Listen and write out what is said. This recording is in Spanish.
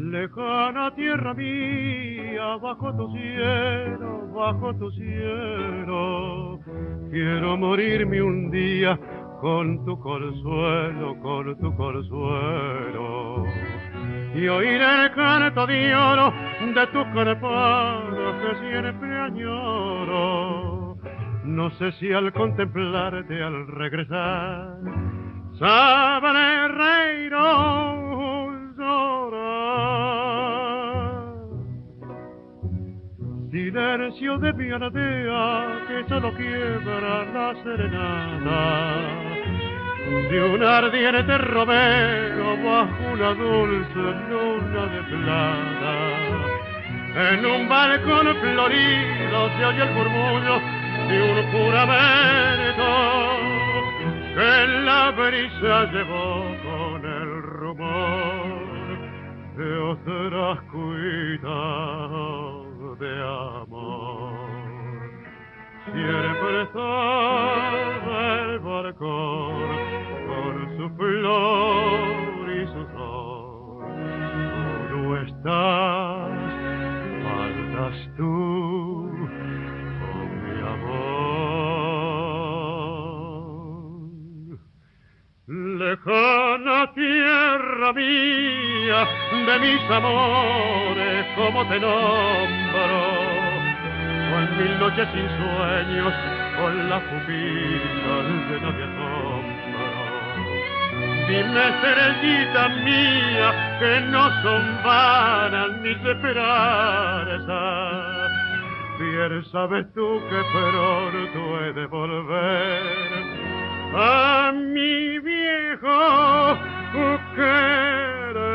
Lejana tierra mía, bajo tu cielo, quiero morirme un día con tu consuelo, y oír el canto de oro de tu campana que siempre añoro. No sé si al contemplarte, al regresar, sabré reír o llorar. Silencio de mi aldea que solo quiebra la serenata de un ardiente romero bajo una dulce luna de plata. En un balcón florido se oye el murmullo de un juramento que la brisa llevó con el rumor de otras cuitas de amor. Siempre está el balcón con su flor y su sol. Tú no estás, faltas tú, oh mi amor. Lejana tierra mía, de mis amores, como te nombro, con mil noches sin sueños, con la pupila llena de asombro. Dime, estrellita mía, que no son vanas mis esperanzas. Bien sabes tú que pronto he de volver a mi viejo querer.